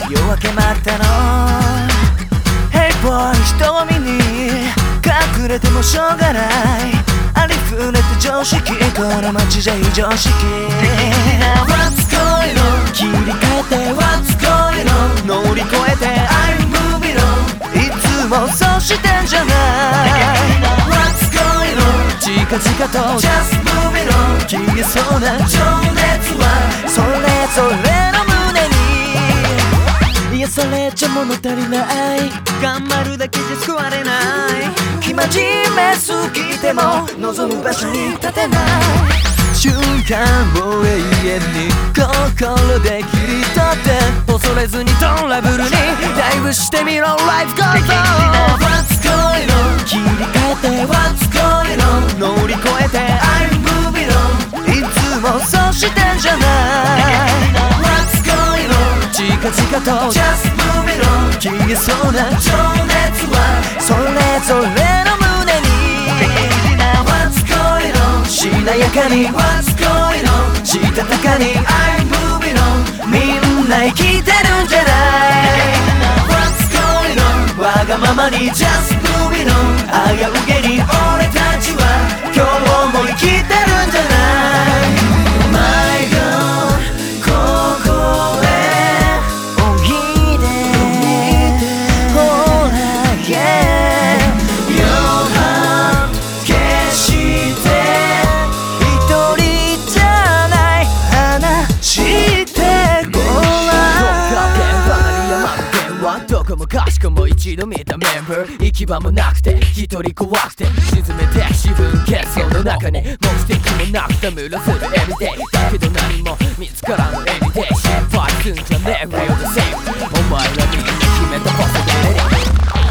夜明け待ったの Hey boy 瞳に隠れてもしょうがないありふれて常識この街じゃ非常識 What's going on 切り替えて What's going on 乗り越えて I'm moving on いつもそうしてんじゃない What's going on 近々と Just moving on 消えそうな情熱はそれぞれの胸に癒されちゃ物足りない頑張るだけじゃ救われない生真面目すぎても望む場所に立てない瞬間を永遠に心で切り取って恐れずにトラブルにダイブしてみろ Life goes on What's going on 切り替えて What's going on 乗り越えて I'm moving on いつもそうしてんじゃない What's going on 近々と Just moving on 消えそうな情熱はそれぞれの胸に What's going on しなやかに What's going on したたかに I'm moving on みんな生きてるんじゃない What's going on わがままに Just moving on 危うげに俺たちは今日も生きてるんじゃない My God ここへおいでほら Yeah Your heart 決して一人じゃない話してごらんどこもかしこも一度見たメンバー行き場もなくて一人怖くて沈めて自分結晶の中に目的もなくたむらする Everyday だけど何も見つからぬ Everyday 心配すんじゃねえ Real the same お前らみんな決めたポストで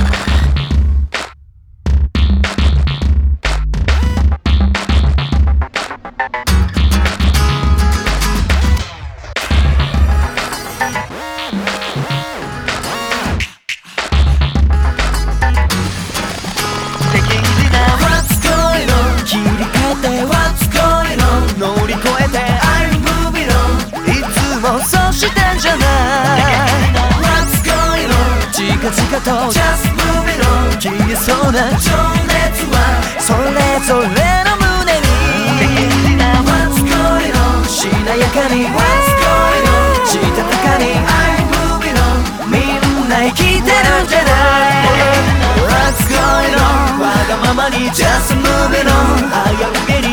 乗り越えて I'm moving on いつもそうしてんじゃない What's going on 近々と Just moving on 消えそうな情熱はそれぞれの胸に What's going on しなやかに What's going on したたかに I'm moving on みんな生きてるんじゃない What's going on わがままに Just moving on 危うげに